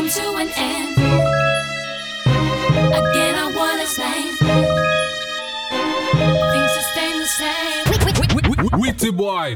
come to an end. Again, I wanna explain. Things just stay the same. Witty boy.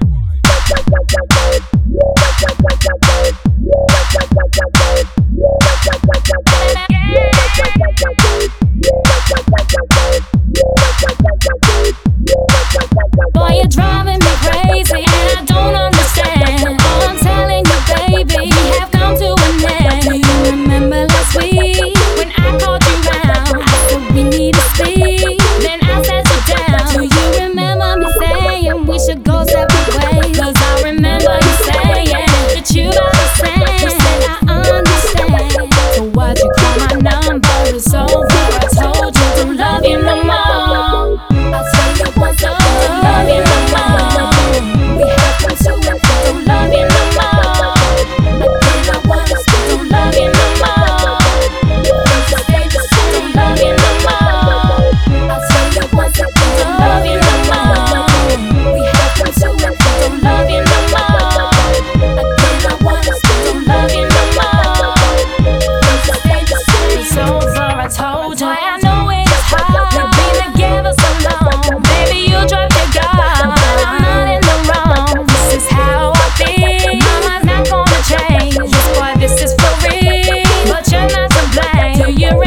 Boy, you're driving me crazy, and I don't understand. Oh, I'm telling you, baby, we have come to an end. Do you remember last week when I called you round? I said we need to speak, then I sat you down. Do you remember me saying we should go separate ways? 'Cause I remember you saying that you understand. You said I understand. So why'd you call my number? It's over. I told you to love you no more. I'll tell you once again, don't love you no more. We have come to an end, don't love you no more. Again, I wanna speak, don't love you no more. Things stay the same, don't love you no more. I'll tell you once again, don't love you no more. We have come to an end, don't love you no more. Again, I wanna speak, don't love you no more. Things stay the same. It's over, I told you. I know it's hard. We've been together so long. Baby, you drive your car, but I'm not in the wrong. This is how I feel. Mama's not gonna change. This boy, this is for real. But you're not to blame. Do you